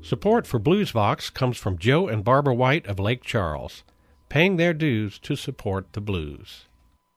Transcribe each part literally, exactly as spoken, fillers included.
Support for BluesVox comes from Joe and Barbara White of Lake Charles, paying their dues to support the blues.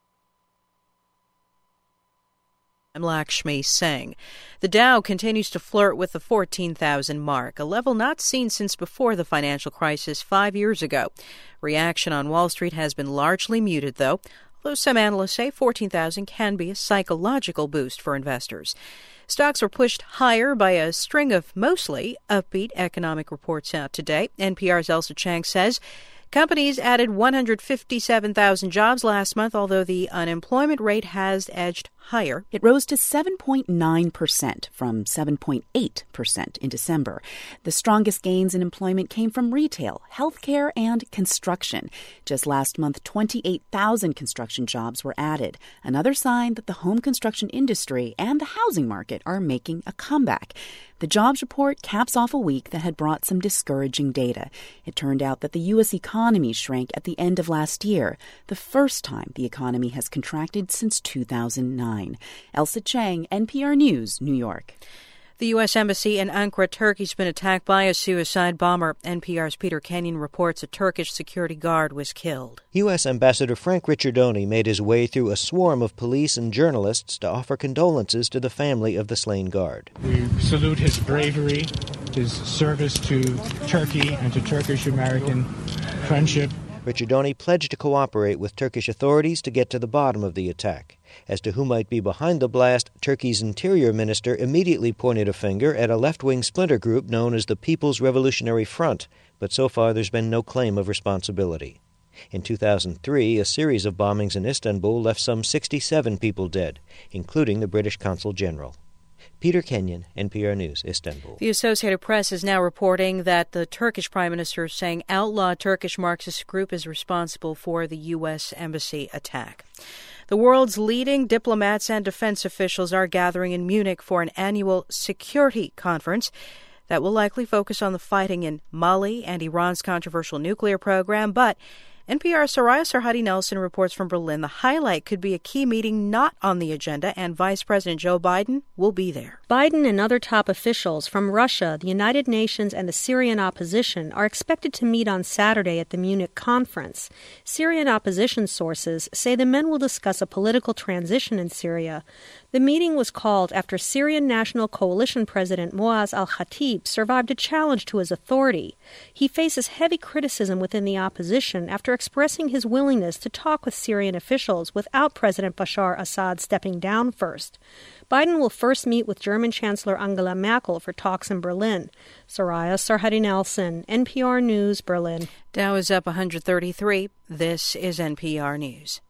I'm Lakshmi Singh. The Dow continues to flirt with the fourteen thousand mark, a level not seen since before the financial crisis five years ago. Reaction on Wall Street has been largely muted, though, although some analysts say fourteen thousand can be a psychological boost for investors. Stocks were pushed higher by a string of mostly upbeat economic reports out today. N P R's Elsa Chang says companies added one hundred fifty-seven thousand jobs last month, although the unemployment rate has edged higher. It rose to seven point nine percent from seven point eight percent in December. The strongest gains in employment came from retail, healthcare, and construction. Just last month, twenty-eight thousand construction jobs were added, another sign that the home construction industry and the housing market are making a comeback. The jobs report caps off a week that had brought some discouraging data. It turned out that the U S economy shrank at the end of last year, the first time the economy has contracted since two thousand nine. Elsa Chang, N P R News, New York. The U S Embassy in Ankara, Turkey, has been attacked by a suicide bomber. N P R's Peter Kenyon reports a Turkish security guard was killed. U S Ambassador Frank Ricciardoni made his way through a swarm of police and journalists to offer condolences to the family of the slain guard. We salute his bravery, his service to Turkey and to Turkish-American friendship. Ricciardoni pledged to cooperate with Turkish authorities to get to the bottom of the attack. As to who might be behind the blast, Turkey's interior minister immediately pointed a finger at a left-wing splinter group known as the People's Revolutionary Front, but so far there's been no claim of responsibility. In two thousand three, a series of bombings in Istanbul left some sixty-seven people dead, including the British Consul General. Peter Kenyon, N P R News, Istanbul. The Associated Press is now reporting that the Turkish Prime Minister is saying outlawed Turkish Marxist group is responsible for the U S Embassy attack. The world's leading diplomats and defense officials are gathering in Munich for an annual security conference that will likely focus on the fighting in Mali and Iran's controversial nuclear program, but N P R's Soraya Sarhadi Nelson reports from Berlin the highlight could be a key meeting not on the agenda, and Vice President Joe Biden will be there. Biden and other top officials from Russia, the United Nations, and the Syrian opposition are expected to meet on Saturday at the Munich conference. Syrian opposition sources say the men will discuss a political transition in Syria. The meeting was called after Syrian National Coalition President Muaz al-Khatib survived a challenge to his authority. He faces heavy criticism within the opposition after expressing his willingness to talk with Syrian officials without President Bashar Assad stepping down first. Biden will first meet with German Chancellor Angela Merkel for talks in Berlin. Soraya Sarhadi Nelson, N P R News, Berlin. Dow is up one hundred thirty-three. This is N P R News.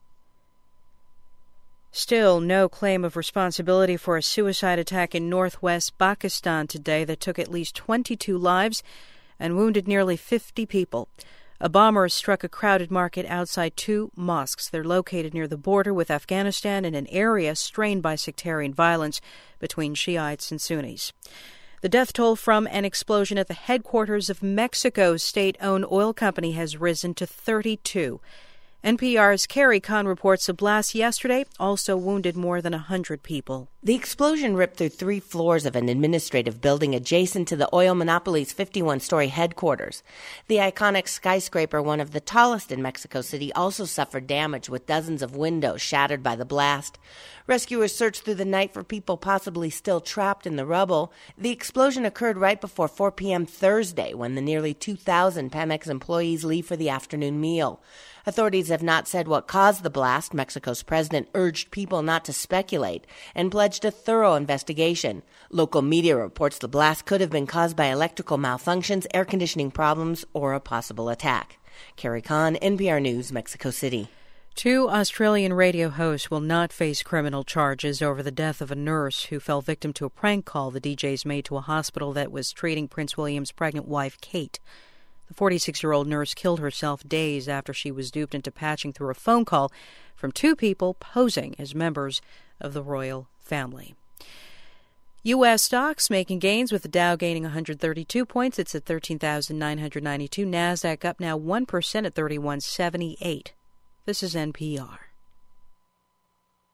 Still no claim of responsibility for a suicide attack in northwest Pakistan today that took at least twenty-two lives and wounded nearly fifty people. A bomber struck a crowded market outside two mosques. They're located near the border with Afghanistan in an area strained by sectarian violence between Shiites and Sunnis. The death toll from an explosion at the headquarters of Mexico's state-owned oil company has risen to thirty-two. N P R's Carrie Kahn reports a blast yesterday also wounded more than one hundred people. The explosion ripped through three floors of an administrative building adjacent to the oil monopoly's fifty-one-story headquarters. The iconic skyscraper, one of the tallest in Mexico City, also suffered damage with dozens of windows shattered by the blast. Rescuers searched through the night for people possibly still trapped in the rubble. The explosion occurred right before four p.m. Thursday, when the nearly two thousand Pemex employees leave for the afternoon meal. Authorities have not said what caused the blast. Mexico's president urged people not to speculate and pledged a thorough investigation. Local media reports the blast could have been caused by electrical malfunctions, air conditioning problems, or a possible attack. Carrie Kahn, N P R News, Mexico City. Two Australian radio hosts will not face criminal charges over the death of a nurse who fell victim to a prank call the D Js made to a hospital that was treating Prince William's pregnant wife, Kate. The forty-six-year-old nurse killed herself days after she was duped into patching through a phone call from two people posing as members of the royal family. U S stocks making gains, with the Dow gaining one hundred thirty-two points. It's at thirteen thousand nine hundred ninety-two. NASDAQ up now one percent at thirty-one seventy-eight. This is N P R.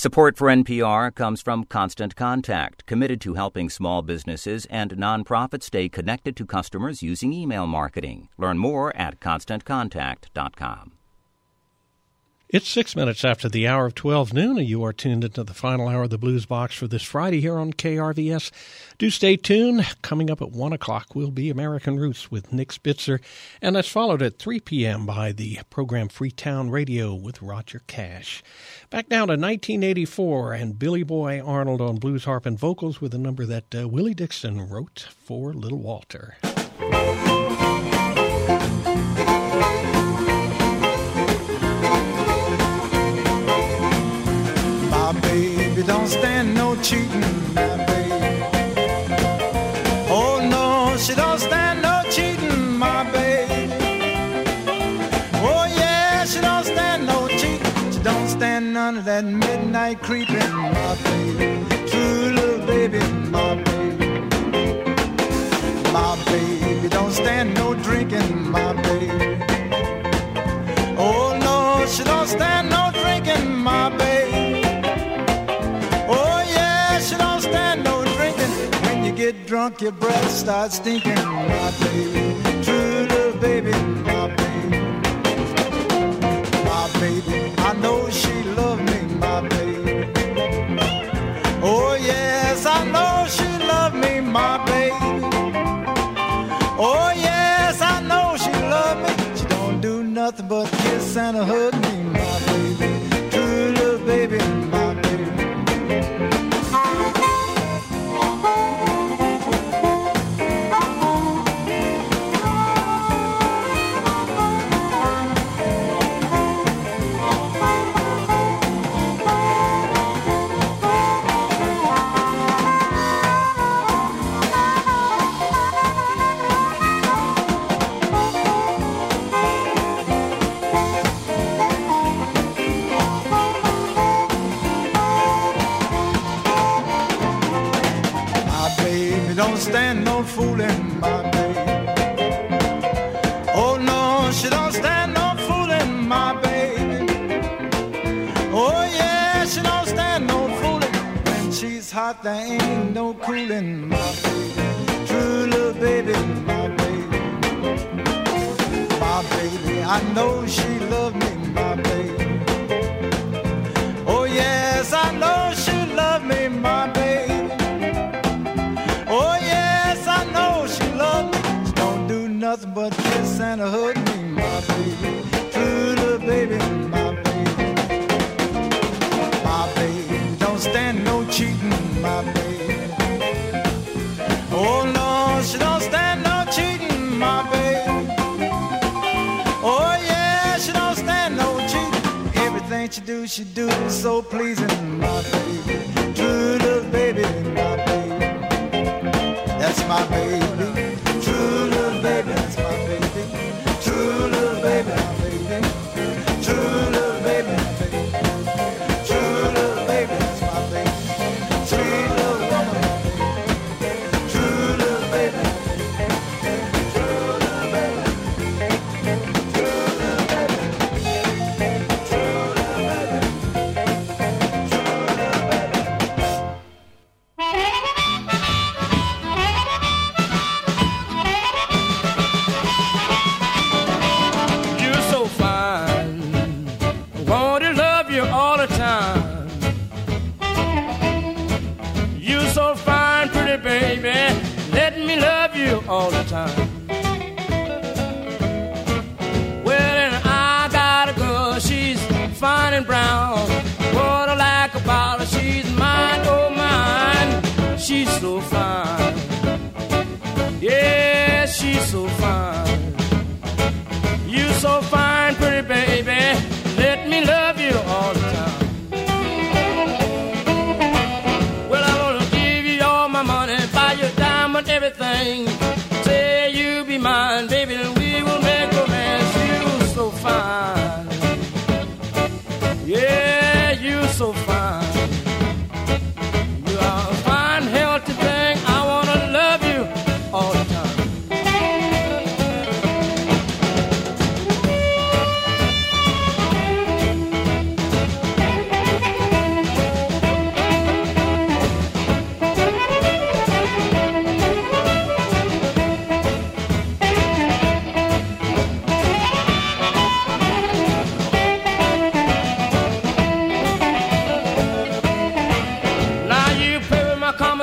Support for N P R comes from Constant Contact, committed to helping small businesses and nonprofits stay connected to customers using email marketing. Learn more at constant contact dot com. It's six minutes after the hour of twelve noon, and you are tuned into the final hour of the Blues Box for this Friday here on K R V S. Do stay tuned. Coming up at one o'clock will be American Roots with Nick Spitzer, and that's followed at three p.m. by the program Freetown Radio with Roger Cash. Back now to nineteen eighty-four, and Billy Boy Arnold on blues harp and vocals with a number that uh, Willie Dixon wrote for Little Walter. My baby don't stand no cheating, my baby. Oh no, she don't stand no cheating, my baby. Oh yeah, she don't stand no cheating. She don't stand none of that midnight creeping, my baby. True little baby, my baby. My baby don't stand no drinking, my baby. Oh no, she don't stand no drinking, my baby. Get drunk, your breath starts stinking, my baby. True little baby, my baby. My baby, I know she loved me, my baby. Oh yes, I know she loved me, my baby. Oh yes, I know she loved me. She don't do nothing but kiss and hug me, my baby. True little baby, my baby. Don't stand no fooling, my baby. Oh no, she don't stand no fooling, my baby. Oh yeah, she don't stand no fooling. When she's hot, there ain't no cooling, my baby. True little baby, my baby. My baby, I know she loved me, my baby. Oh yes, I know she loved me, my baby. Nothing but kiss and a hug me, my baby. True little baby, my baby. My baby don't stand no cheating, my baby. Oh no, she don't stand no cheating, my baby. Oh yeah, she don't stand no cheating. Everything she do, she do so pleasing, my baby. True little baby, my baby. That's my baby. True little baby, that's my baby. True little baby, my baby. True little baby, my baby. True little baby, that's my baby. Sweet little woman, my baby. True little baby, my baby. True little baby. True little baby. True little baby. True little baby.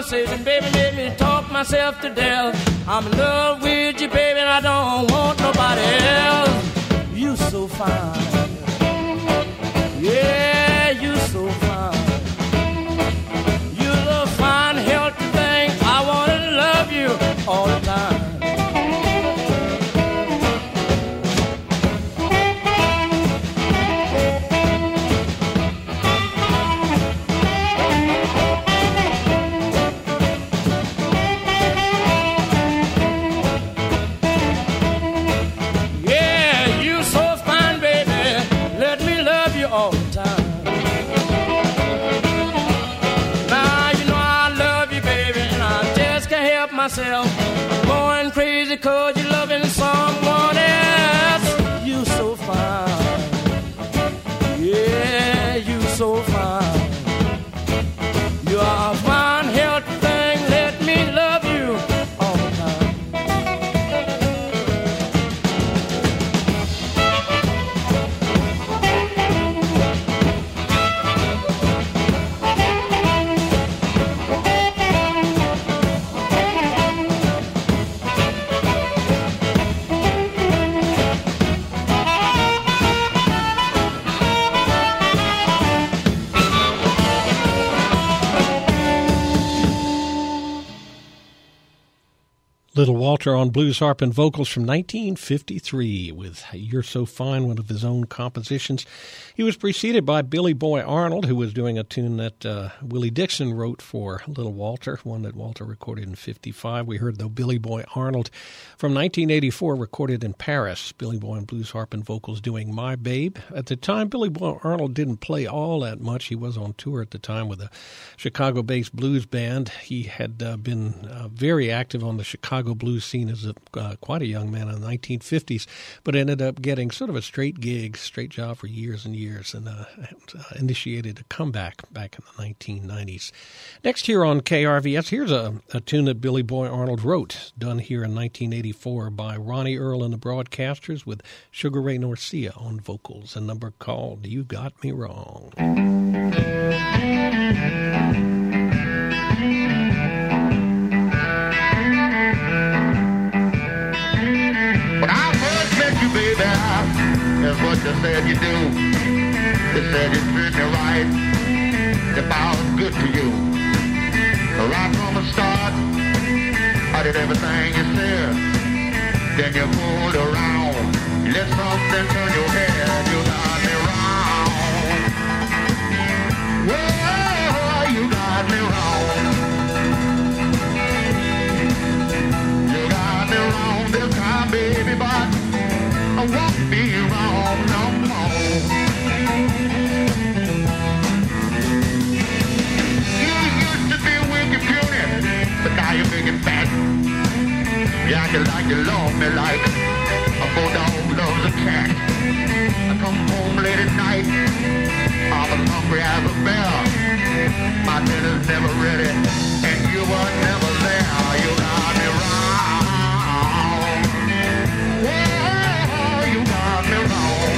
conversation, baby, made me talk myself to death. I'm in love with you, baby, and I don't want nobody else. You so fine. Yeah, you so fine. You're the fine, healthy thing. I want to love you all the time. Myself going crazy cause you're loving someone else. You so fine. Yeah, you so fine. You are a fine, healthy thing. Let me love you all the time. Little Walter on blues harp and vocals from nineteen fifty-three with You're So Fine, one of his own compositions. He was preceded by Billy Boy Arnold, who was doing a tune that uh, Willie Dixon wrote for Little Walter, one that Walter recorded in fifty-five. We heard, though, Billy Boy Arnold from nineteen eighty-four, recorded in Paris. Billy Boy on blues harp and vocals doing My Babe. At the time, Billy Boy Arnold didn't play all that much. He was on tour at the time with a Chicago-based blues band. He had uh, been uh, very active on the Chicago blues scene as a, uh, quite a young man in the nineteen fifties, but ended up getting sort of a straight gig, straight job for years and years, and, uh, and uh, initiated a comeback back in the nineteen nineties. Next here on K R V S, here's a, a tune that Billy Boy Arnold wrote, done here in nineteen eighty-four by Ronnie Earl and the Broadcasters with Sugar Ray Norcia on vocals, a number called You Got Me Wrong. Baby, that's what you said you do. You said you treat me right, if I was good to you. Right from the start, I did everything you said. Then you pulled around, you let something turn your head. You got me wrong. Well, you got me wrong. You got me wrong this time, baby, but I won't be wrong no more. You used to be wicked puny, but now you're big and fat. You acting like you love me like a bulldog loves a cat. I come home late at night, I'm as hungry as a bear. My dinner's never ready, and you were never there. You got me wrong. Well, you got me wrong.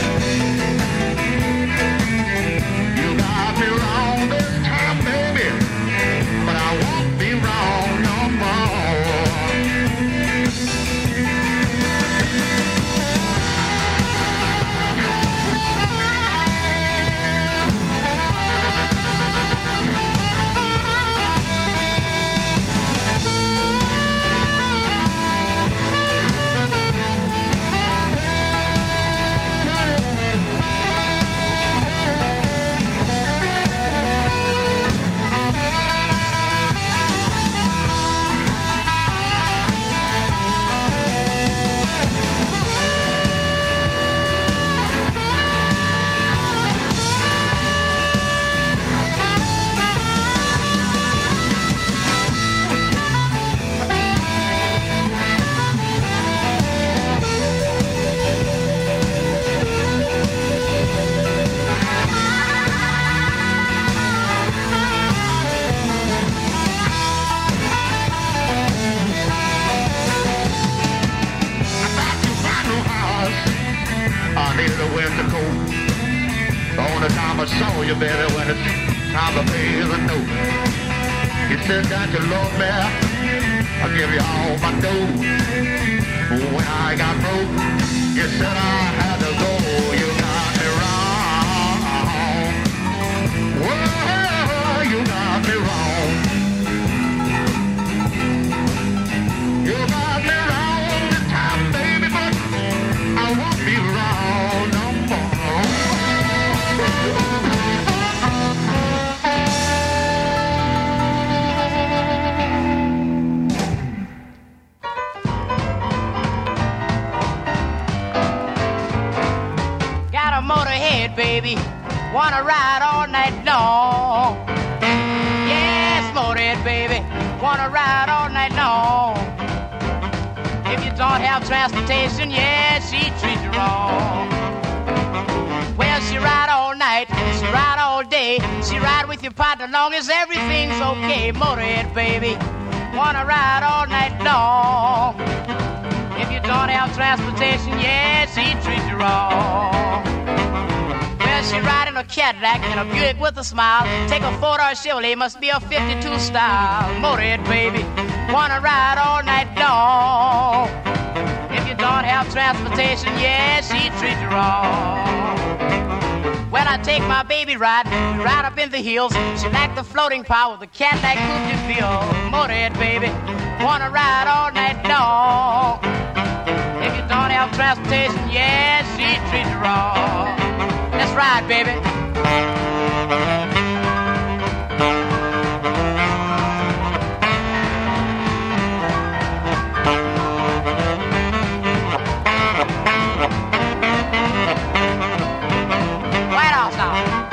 You got me wrong this time, baby, but I won't be wrong no more. The only time I saw you, baby, when it's time to pay the note. You said that you love me, I'll give you all my dough. When I got broke, you said I had to go. You got me wrong. Well, you got me wrong. You got me wrong this time, baby, but I won't be wrong no more. Got a motorhead, baby, wanna ride all night long. Yes, motorhead, baby, wanna ride all night long. If you don't have transportation, yeah, she treats you wrong. Well, she ride all night, she ride all day, she ride with your partner long as everything's okay. Motorhead, baby, wanna ride all night long. If you don't have transportation, yeah, she treats you wrong. Well, she ride in a Cadillac and a Buick with a smile. Take a four-door Chevrolet, must be a fifty-two style. Motorhead, baby, wanna ride all night long. If you don't have transportation, yeah, she treats you wrong. When I take my baby ride, right up in the hills, she like the floating power of the Cadillac Coupe de Ville. Motorhead, baby, wanna ride all night long. If you don't have transportation, yeah, she treats you wrong. Let's ride, baby. White House now.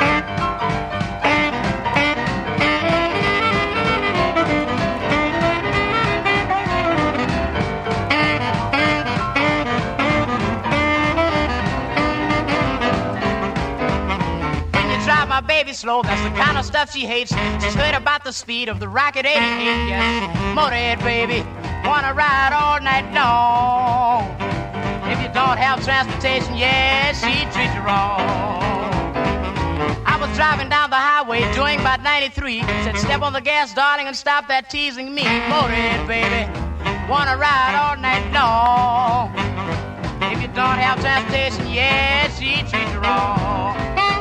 My baby slow, that's the kind of stuff she hates. She's heard about the speed of the Rocket eighty-eight, yes. Motorhead, baby, wanna ride all night long. If you don't have transportation, yeah, she treats you wrong. I was driving down the highway doing about ninety-three. Said, step on the gas, darling, and stop that teasing me. Motorhead, baby, wanna ride all night long. If you don't have transportation, yeah, she treats you wrong.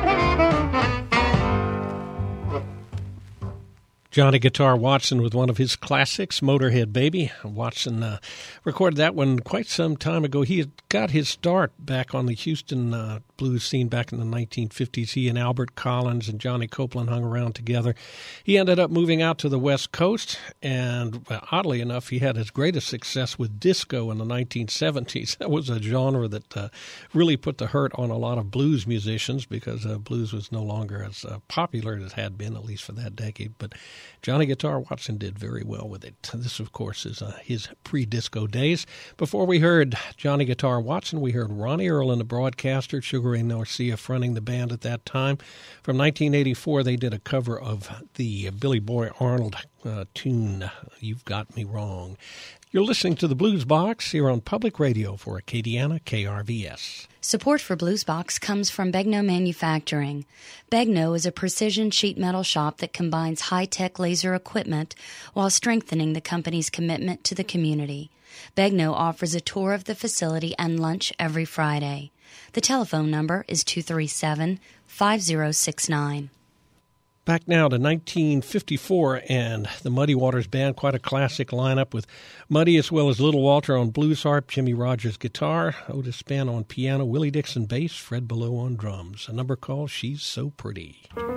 Johnny Guitar Watson with one of his classics, Motorhead Baby. Watson uh, recorded that one quite some time ago. He had got his start back on the Houston uh, blues scene back in the nineteen fifties. He and Albert Collins and Johnny Copeland hung around together. He ended up moving out to the West Coast, and well, oddly enough, he had his greatest success with disco in the nineteen seventies. That was a genre that uh, really put the hurt on a lot of blues musicians because uh, blues was no longer as uh, popular as it had been, at least for that decade. But Johnny Guitar Watson did very well with it. This, of course, is uh, his pre-disco days. Before we heard Johnny Guitar Watson, we heard Ronnie Earl and the Broadcaster, Sugar Ray Garcia fronting the band at that time. From nineteen eighty-four, they did a cover of the Billy Boy Arnold uh, tune, You've Got Me Wrong. You're listening to the Blues Box here on Public Radio for Acadiana K R V S. Support for Blues Box comes from Begno Manufacturing. Begno is a precision sheet metal shop that combines high-tech laser equipment while strengthening the company's commitment to the community. Begno offers a tour of the facility and lunch every Friday. The telephone number is two three seven, five zero six nine. Back now to nineteen fifty-four and the Muddy Waters Band, quite a classic lineup with Muddy as well as Little Walter on blues harp, Jimmy Rogers guitar, Otis Spann on piano, Willie Dixon bass, Fred Below on drums. A number called She's So Pretty.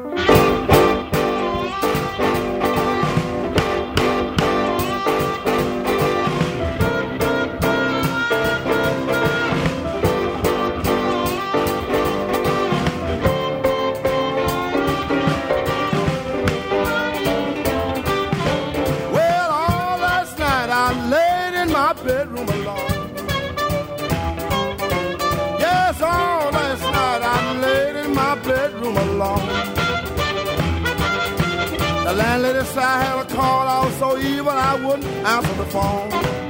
Bedroom alone. Yes, all last night I laid in my bedroom alone. The landlady said I had a call, I was so evil I wouldn't answer the phone.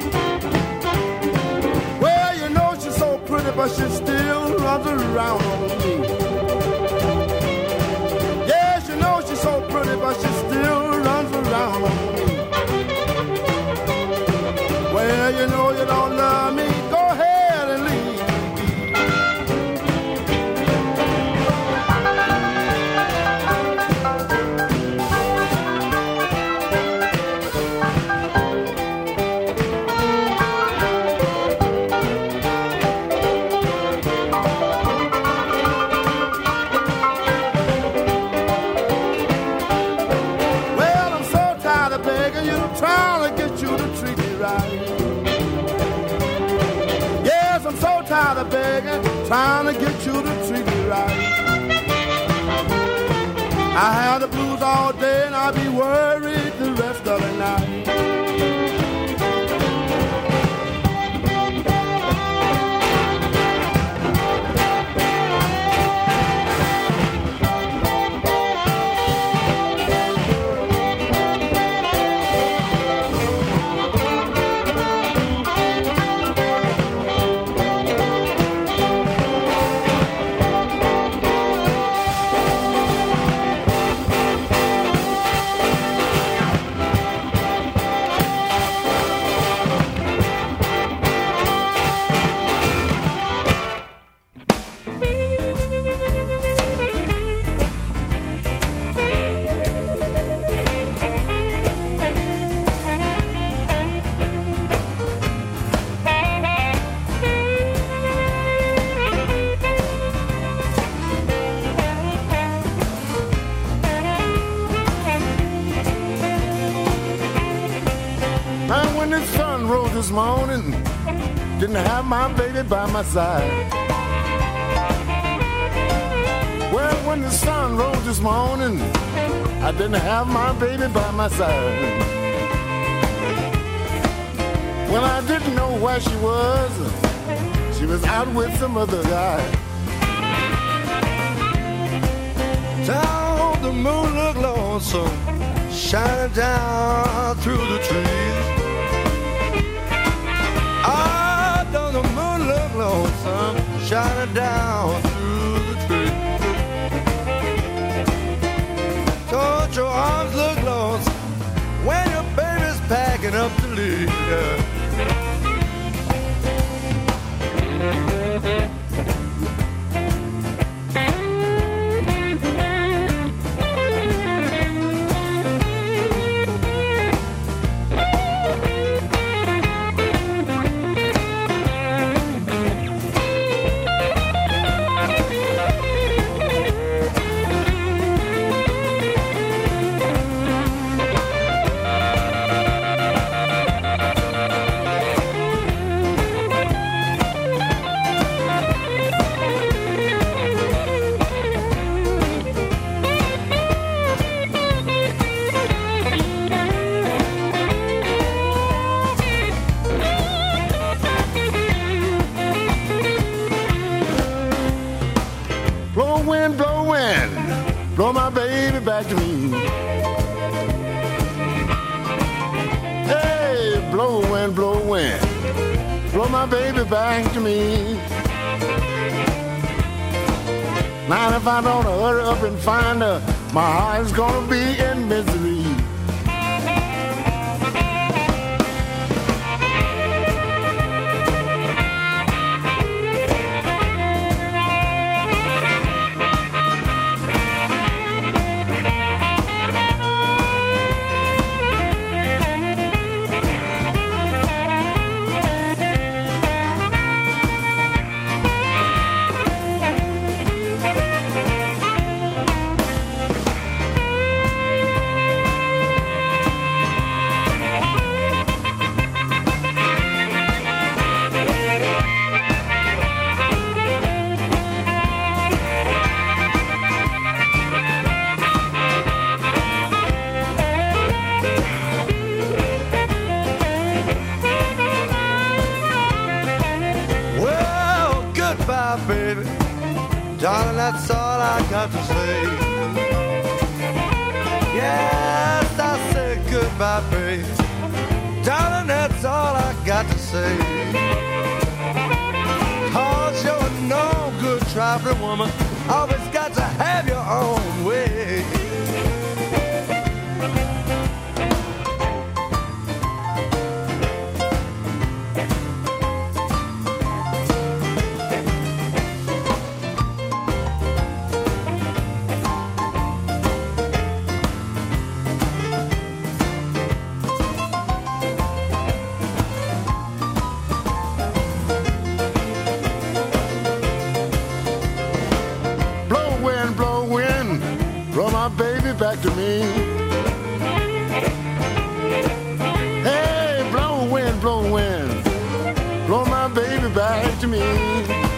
Well, you know she's so pretty, but she still runs around on me. Yes, you know she's so pretty, but she still runs around on me. tired of begging, trying to get you to treat me right. I have the blues all day and I'll be worried the rest of the night. This morning, didn't have my baby by my side. Well, when the sun rose this morning, I didn't have my baby by my side. Well, I didn't know where she was. She was out with some other guy. Down the moon looked lonesome, shining down through the trees. Ah, don't the moon look lonesome, shining down through the trees. Don't your arms look lonesome when your baby's packing up to leave? Yeah. Blow my baby back to me. Hey, blow wind, blow wind, blow my baby back to me. Now if I don't hurry up and find her, my heart's gonna be in misery. Darling, that's all I got to say. Yes, I said goodbye, baby. Darling, that's all I got to say. 'Cause you're no good trifling woman. Always got to have your own way. Back to me. Hey, blow wind, blow wind, blow my baby back to me.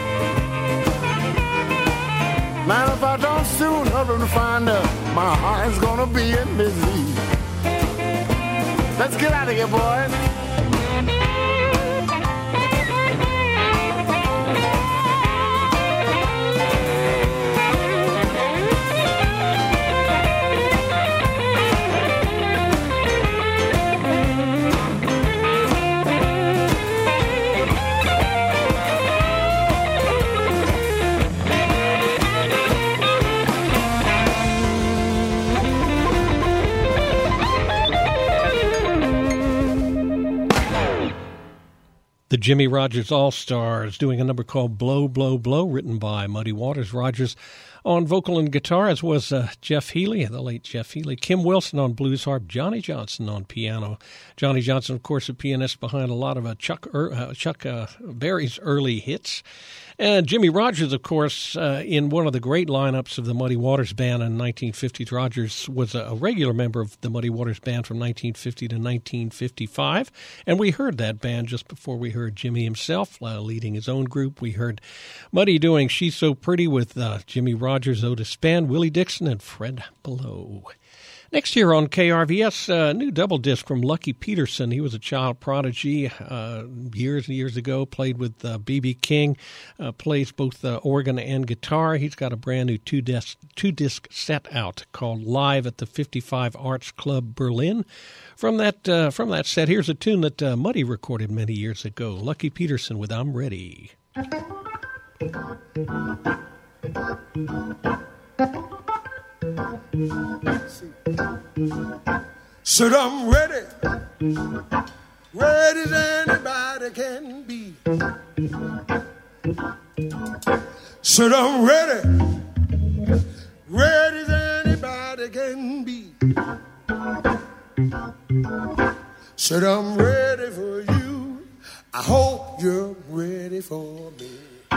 Now if I don't soon hurry to find her, my heart's gonna be in misery. Let's get out of here, boys. The Jimmy Rogers All-Stars doing a number called Blow, Blow, Blow, written by Muddy Waters. Rogers on vocal and guitar, as was uh, Jeff Healey, the late Jeff Healey. Kim Wilson on blues harp, Johnny Johnson on piano. Johnny Johnson, of course, a pianist behind a lot of uh, Chuck, er, uh, Chuck uh, Berry's early hits. And Jimmy Rogers, of course, uh, in one of the great lineups of the Muddy Waters Band in nineteen fifties. Rogers was a, a regular member of the Muddy Waters Band from nineteen fifty to nineteen fifty-five. And we heard that band just before we heard Jimmy himself uh, leading his own group. We heard Muddy doing She's So Pretty with uh, Jimmy Rogers, Otis Spann, Willie Dixon, and Fred Below. Next year on K R V S, a uh, new double disc from Lucky Peterson. He was a child prodigy uh, years and years ago, played with uh, B B King, uh, plays both uh, organ and guitar. He's got a brand new two-disc, two-disc set out called Live at the fifty-five Arts Club Berlin. From that, uh, from that set, here's a tune that uh, Muddy recorded many years ago, Lucky Peterson with I'm Ready. Said I'm ready, ready as anybody can be. Said I'm ready, ready as anybody can be. Said I'm ready for you, I hope you're ready for me.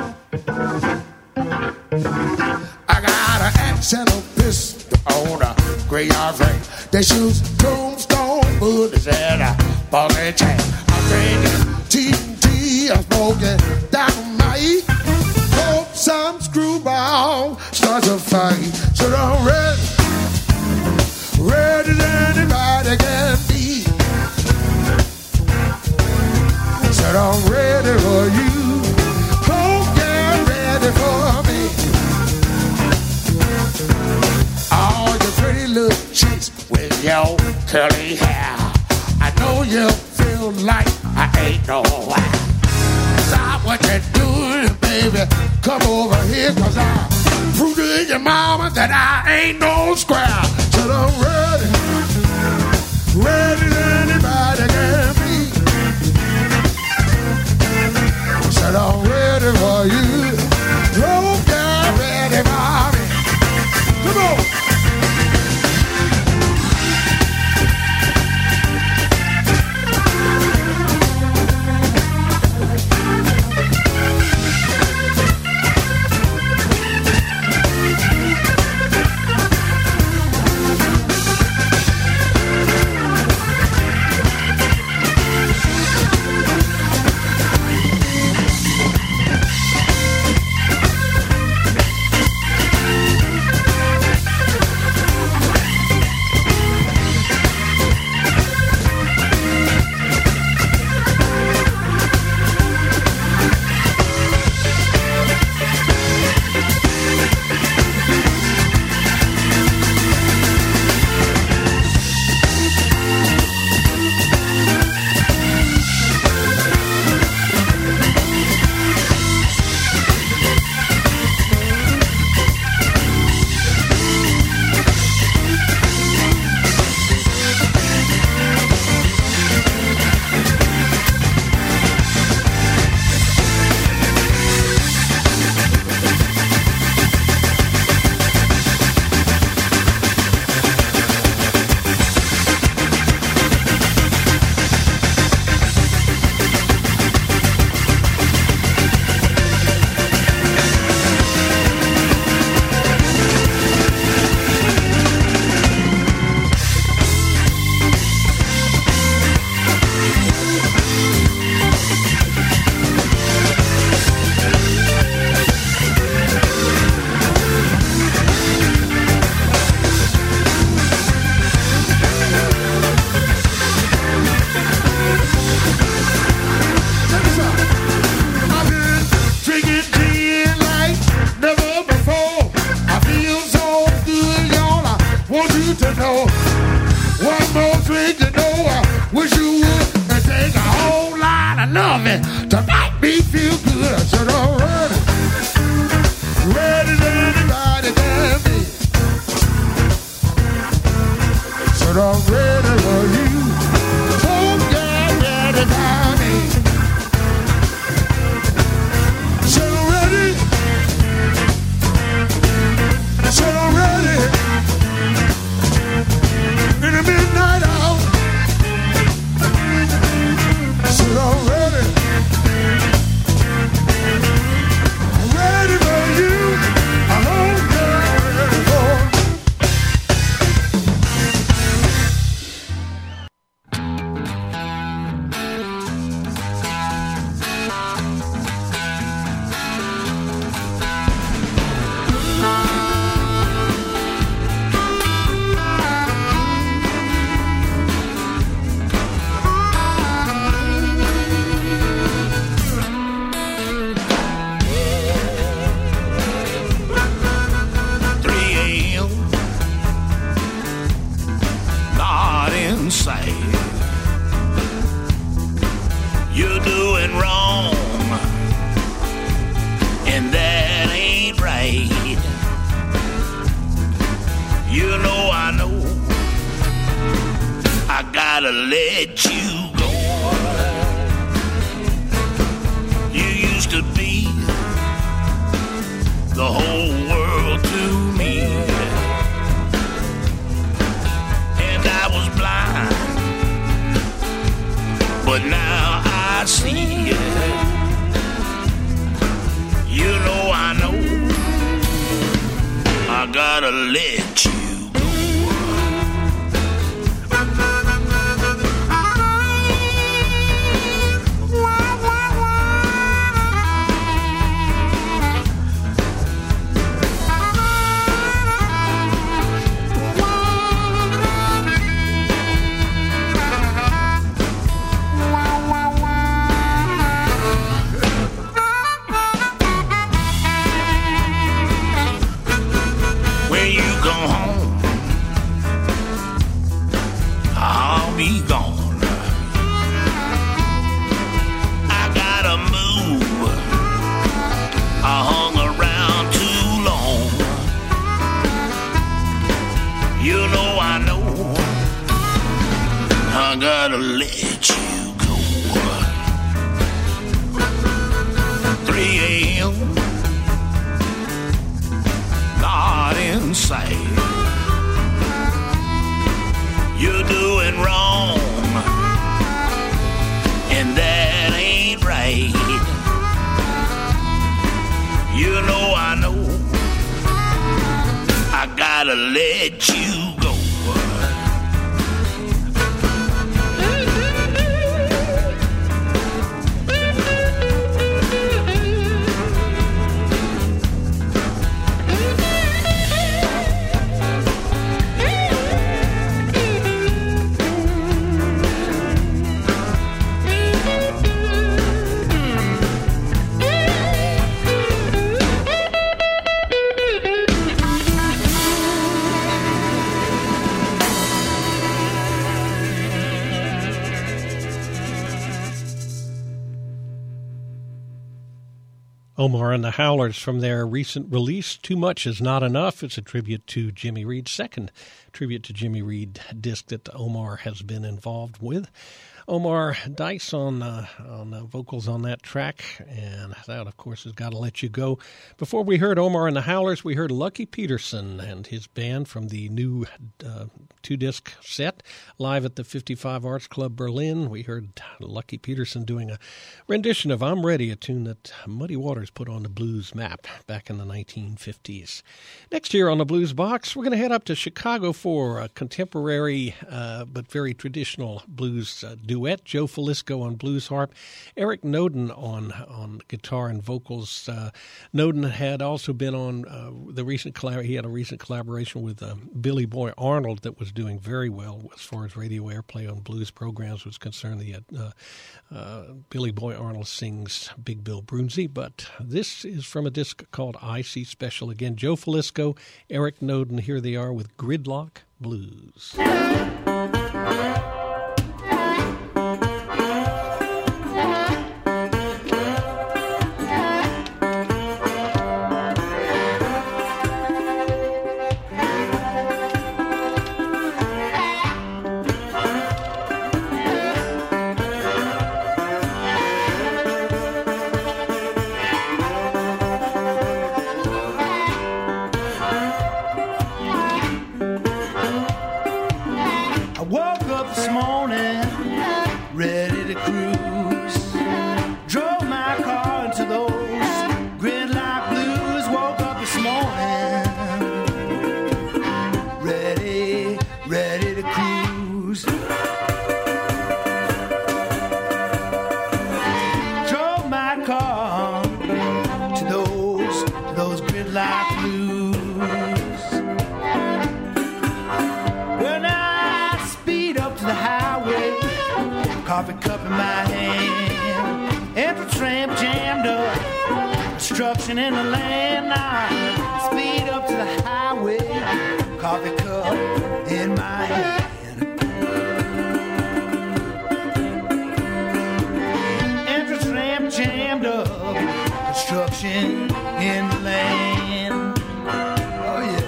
I got an accent of pistol on a graveyard ring. They shoes tombstone bullets and a buggy chain. I'm drinking T N T, I'm smoking dynamite. Hope some screwball starts a fight. So I'm ready, ready as anybody can be. Said I'm ready for you. Hope you're ready for me. All you pretty little chicks with your curly hair, I know you feel like I ain't nowhere. Stop what you're doing, baby. Come over here, cause I prove to your mama that I ain't no square. So I'm ready, ready as anybody can be. Said I'm ready for you. Hope you're ready for me. Come on. One more drink, you know, I wish you would. And take a whole lot of loving to make me feel good. I said, all right. Ready to anybody can be. Said, I'm ready for you. So get ready for me. Said, I'm ready. Said, I'm ready. In the midnight hour. Said, I'm ready. I'm ready for you. I'm okay, ready for. You're doing wrong, and that ain't right. You know I know I gotta let you go. You used to be the whole world to me, and I was blind, but now I see it. You know I know I gotta let you go. Be gone. I gotta move. I hung around too long. You know I know I gotta let you go. three a.m. not in sight. You're doing wrong, and that ain't right. You know I know I gotta let you go. Omar and the Howlers from their recent release, Too Much Is Not Enough. It's a tribute to Jimmy Reed, second tribute to Jimmy Reed disc that Omar has been involved with. Omar Dice on uh, on uh, vocals on that track, and that, of course, has Gotta Let You Go. Before we heard Omar and the Howlers, we heard Lucky Peterson and his band from the new uh, two-disc set live at the fifty-five Arts Club Berlin. We heard Lucky Peterson doing a rendition of I'm Ready, a tune that Muddy Waters put on the blues map back in the nineteen fifties. Next here on the Blues Box, we're going to head up to Chicago for a contemporary uh, but very traditional blues uh, duet. Joe Filisko on blues harp, Eric Noden on on guitar and vocals. Uh, Noden had also been on uh, the recent collab- he had a recent collaboration with uh, Billy Boy Arnold that was doing very well as far as radio airplay on blues programs was concerned. The uh, uh, Billy Boy Arnold sings Big Bill Broonzy, but this is from a disc called I C Special. Again, Joe Filisko, Eric Noden. Here they are with Gridlock Blues. Woke up this morning, ready to cruise. Drove my car into those gridlock blues. Woke up this morning, ready, ready to cruise. Drove my car to those, to those gridlock blues. When I speed up to the highway, coffee cup in my hand, every tramp jammed up, destruction in the land. I speed up to the highway, coffee cup in my hand. Every tramp jammed up, destruction in the land. Oh yeah.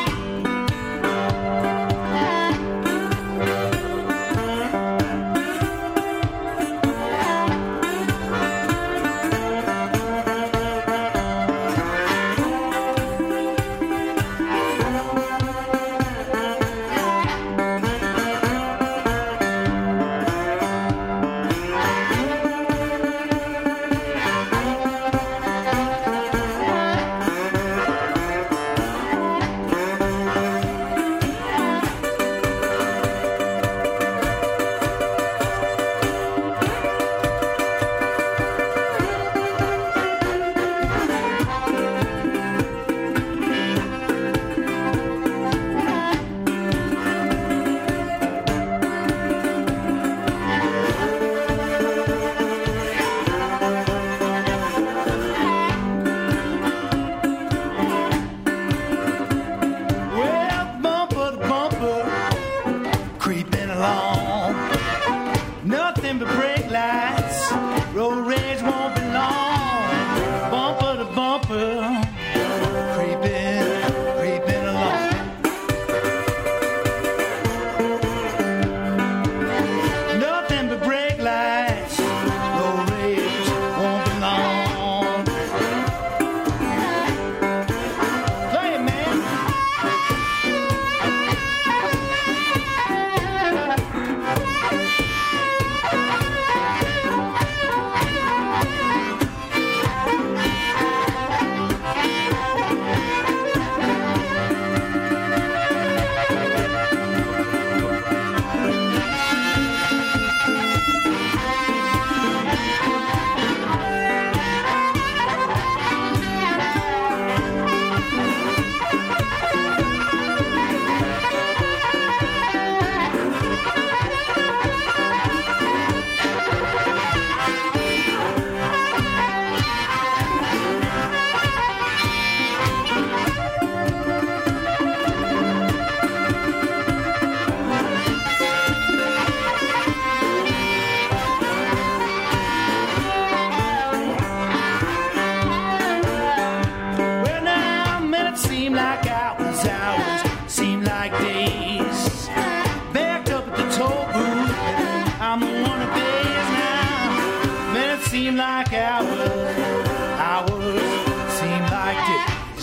Like hours, hours seem like days.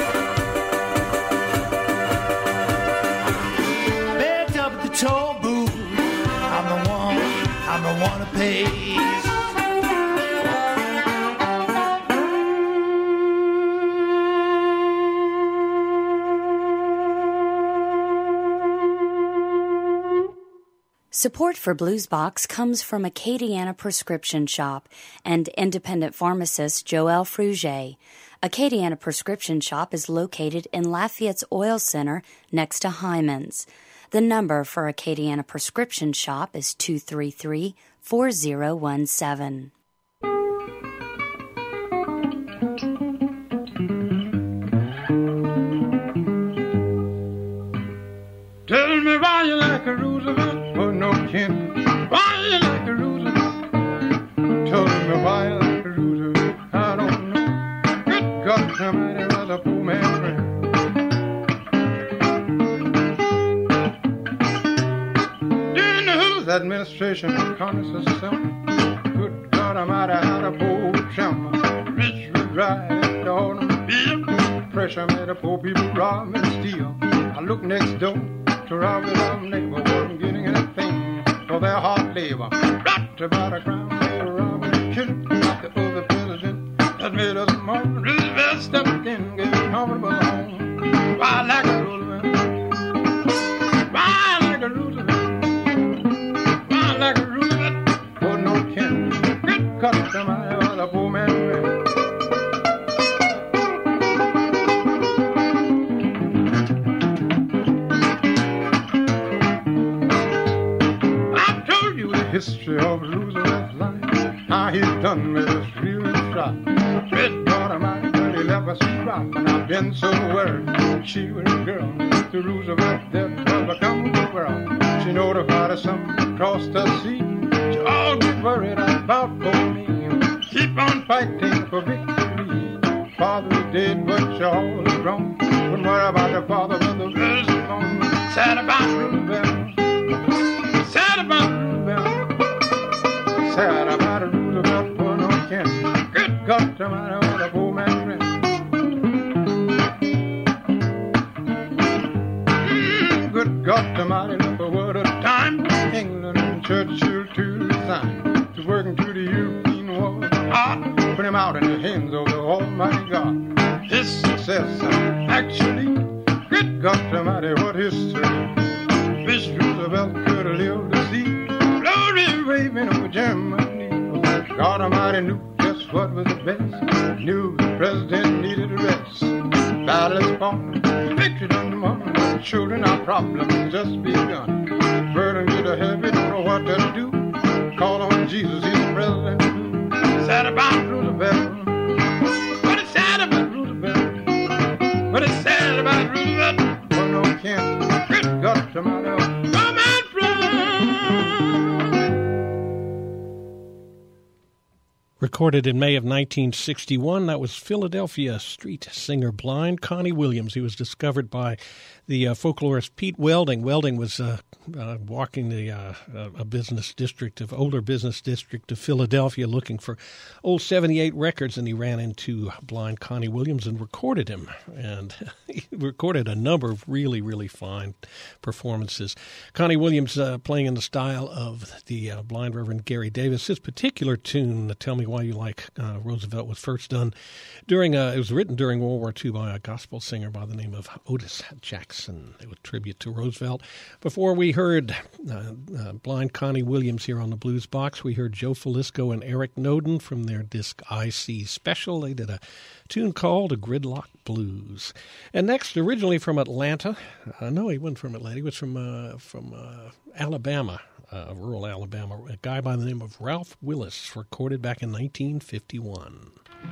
Backed up at the toll booth, I'm the one, I'm the one who pays. Support for Bluesbox comes from Acadiana Prescription Shop and independent pharmacist Joël Fruget. Acadiana Prescription Shop is located in Lafayette's Oil Center next to Hyman's. The number for Acadiana Prescription Shop is two three three, four zero one seven. Tell me why you like a Roosevelt. No kin. Why you like a Roosevelt? Tell me why you like a Roosevelt. I don't know. Good God, somebody was a poor man's friend. During the Hoover administration, Congress itself. Good God, I'm out of how the poor chum. Rich would ride on them bill. Pressure made the poor people rob and steal. I look next door to rob it, I'm neighbor, wasn't getting it. their hard labor. Right about a crown for Robert Kennedy, like the other president that made us more. Roosevelt stepped in, gave comfortable home. Ride like a Roosevelt. Ride like a Roosevelt. Ride like a Roosevelt. For no Kennedy. Good cut to my other poor man. History of Roosevelt's life, how he done with his real shot. Red daughter mine, when he left us rock, and I've been so worried. She was a girl, to Roosevelt that was become the world. She notified us some across the sea. She all get worried about for me. Keep on fighting for victory. Father is dead, but you're all is wrong. Don't worry about your father, but the rest is gone. Sad about Roosevelt. Sad about Roosevelt. Sad about a Roosevelt for no Kennedy. Good God, to my other poor man friend. Mm, good God, to my look a word of time. England and Churchill to resign. To working through the European war. Ah, put him out in the hands of the Almighty God. His success, actually, good God, to my what history. Wish Roosevelt could have lived to see. Glory waving over Germany. God Almighty knew just what was the best. Knew the president needed a rest. Battle is fought, victory done won. Children, our problems just begun. Burden get a heavy, don't know what to do. Call on Jesus, he's the president. Sad about Roosevelt. What is sad about Roosevelt? What is sad about Roosevelt? For no Kennedy. Good God, to my love. Come on, Recorded in May of nineteen sixty-one, that was Philadelphia street singer Blind Connie Williams. He was discovered by the uh, folklorist Pete Welding. Welding was uh, uh, walking the uh, a business district of older business district of Philadelphia, looking for old seventy-eight records, and he ran into Blind Connie Williams and recorded him. And he recorded a number of really, really fine performances. Connie Williams uh, playing in the style of the uh, blind Reverend Gary Davis. His particular tune, "Tell Me Why You Like uh, Roosevelt," was first done during. Uh, it was written during World War Two by a gospel singer by the name of Otis Jackson. It was a tribute to Roosevelt. Before we heard uh, uh, Blind Connie Williams here on the Blues Box, we heard Joe Falisco and Eric Noden from their disc I C Special. They did a tune called "A Gridlock Blues." And next, originally from Atlanta, uh, no, he wasn't from Atlanta. He was from uh, from uh, Alabama. Uh, rural Alabama, a guy by the name of Ralph Willis, recorded back in nineteen fifty-one.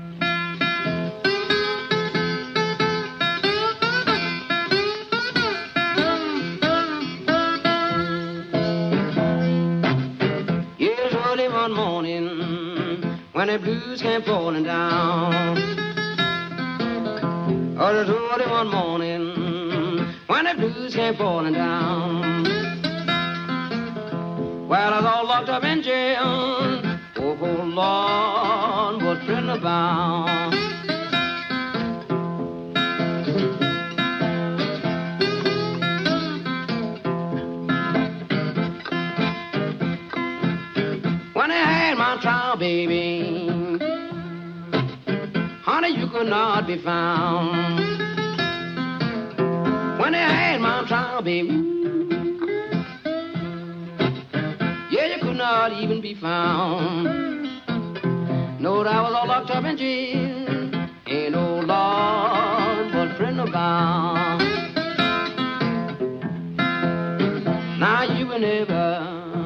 Yes, early one morning when the blues came falling down. Oh, it was early one morning when the blues came falling down. Well, I was all locked up in jail. Oh, oh Lord, what friend abound. When I had my trial, baby, honey, you could not be found. When I had my trial, baby, not even be found. Know that I was all locked up in jail. Ain't no Lord but friend about. Now you will never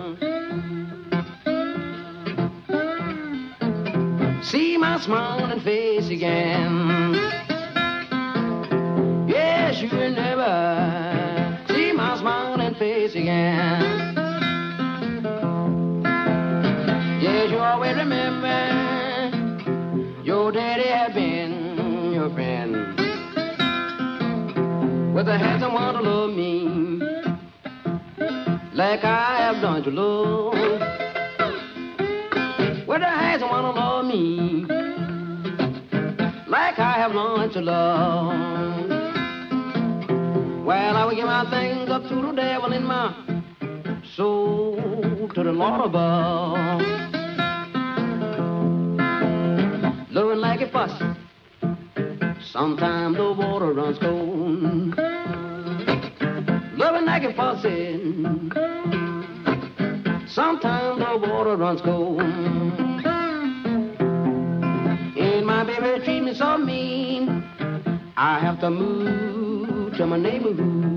see my smiling face again. Yes, you will never see my smiling face again. Yes, you always remember your daddy had been your friend. With a handsome one to love me like I have done to love. With a handsome one to love me like I have learned to love. Well, I will give my things up to the devil in my soul. to the Lord above. Blowing like a faucet, sometimes the water runs cold. Blowing like a faucet, sometimes the water runs cold. And my baby treat me so mean, I have to move to my neighborhood.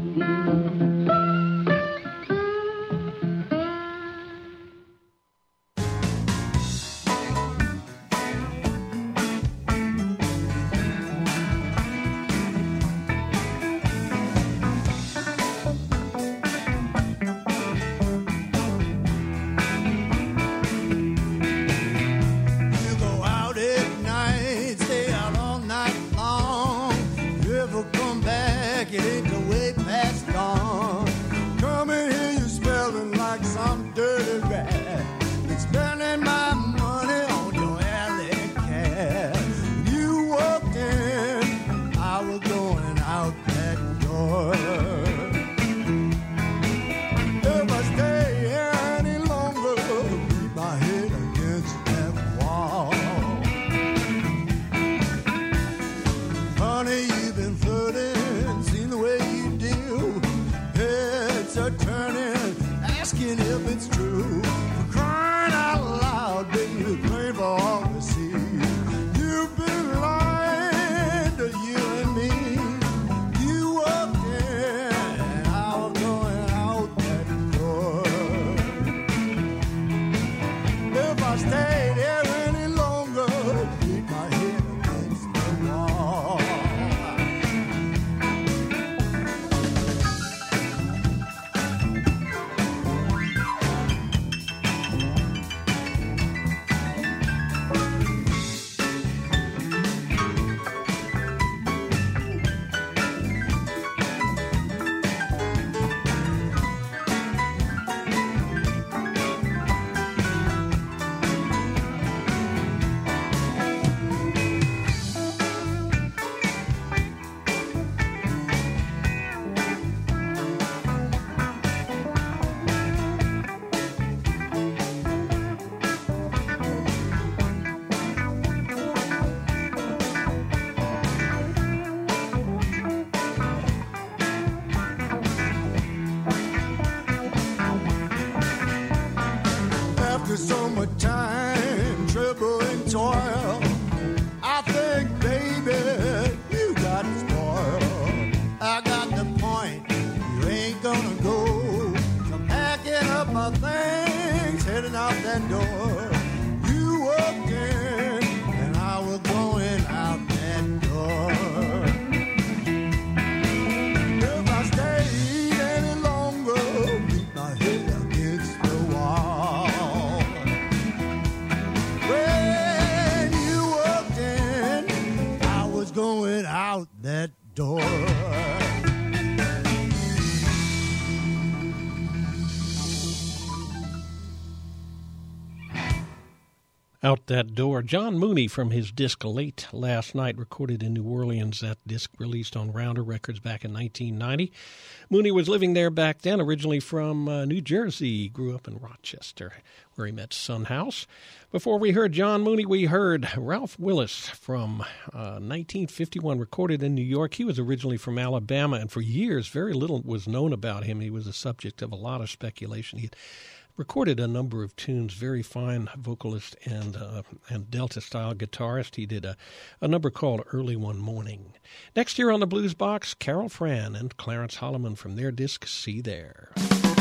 Out That Door. John Mooney from his disc Late Last Night, recorded in New Orleans. That disc released on Rounder Records back in nineteen ninety. Mooney was living there back then, originally from uh, New Jersey. He grew up in Rochester, where he met Son House. Before we heard John Mooney, we heard Ralph Willis from uh, nineteen fifty-one, recorded in New York. He was originally from Alabama, and for years, very little was known about him. He was the subject of a lot of speculation. He had recorded a number of tunes, very fine vocalist and uh, and Delta-style guitarist. He did a, a number called Early One Morning. Next year on the Blues Box, Carol Fran and Clarence Holloman from their disc, See There.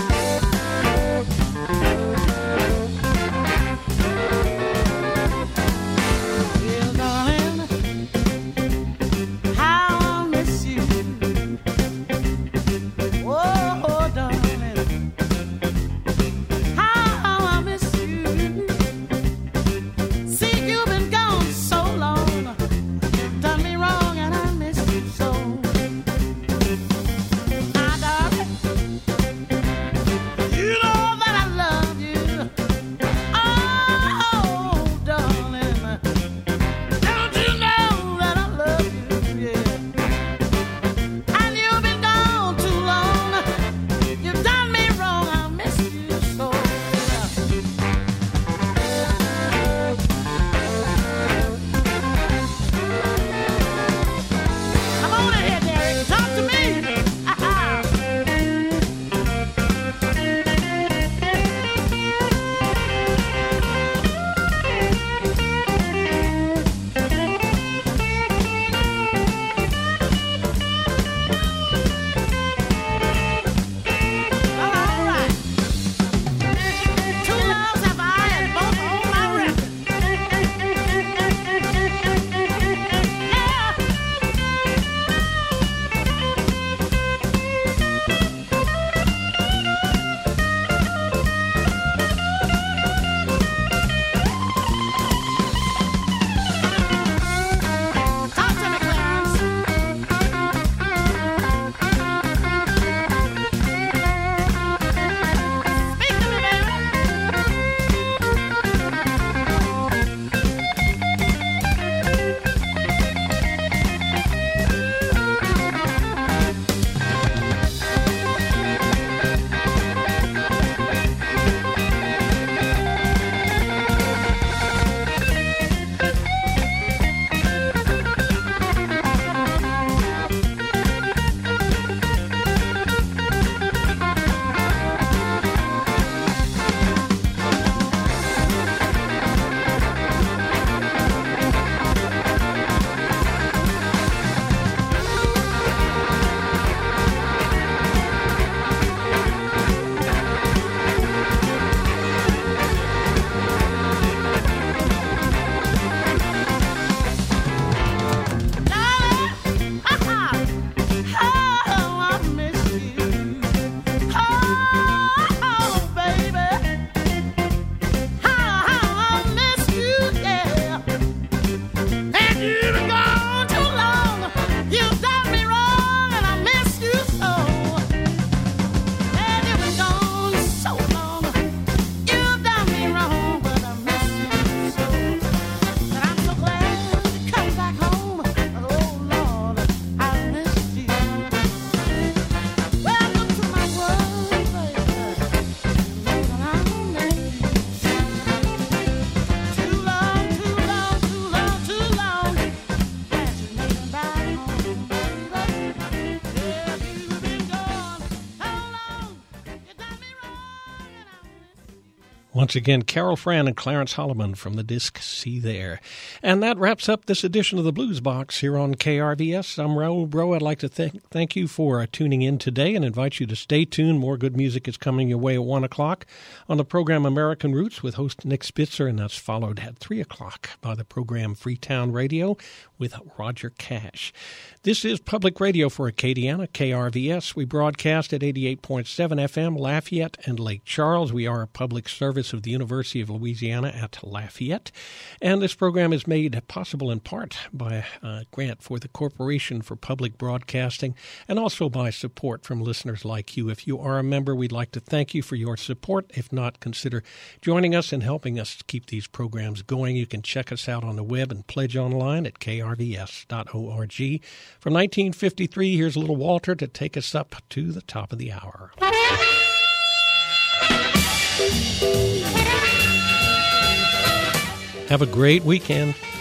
Well, darling, how I miss you. Oh, darling. Once again, Carol Fran and Clarence Holloman from the disc See There. And that wraps up this edition of the Blues Box here on K R V S. I'm Raul Bro. I'd like to th- thank you for uh, tuning in today and invite you to stay tuned. More good music is coming your way at one o'clock on the program American Roots with host Nick Spitzer, and that's followed at three o'clock by the program Freetown Radio with Roger Cash. This is public radio for Acadiana, K R V S. We broadcast at eighty-eight point seven F M, Lafayette and Lake Charles. We are a public service of the University of Louisiana at Lafayette. And this program is made possible in part by a grant for the Corporation for Public Broadcasting and also by support from listeners like you. If you are a member, we'd like to thank you for your support. If not, consider joining us and helping us keep these programs going. You can check us out on the web and pledge online at K R V S dot org. From nineteen fifty-three, here's Little Walter to take us up to the top of the hour. Have a great weekend.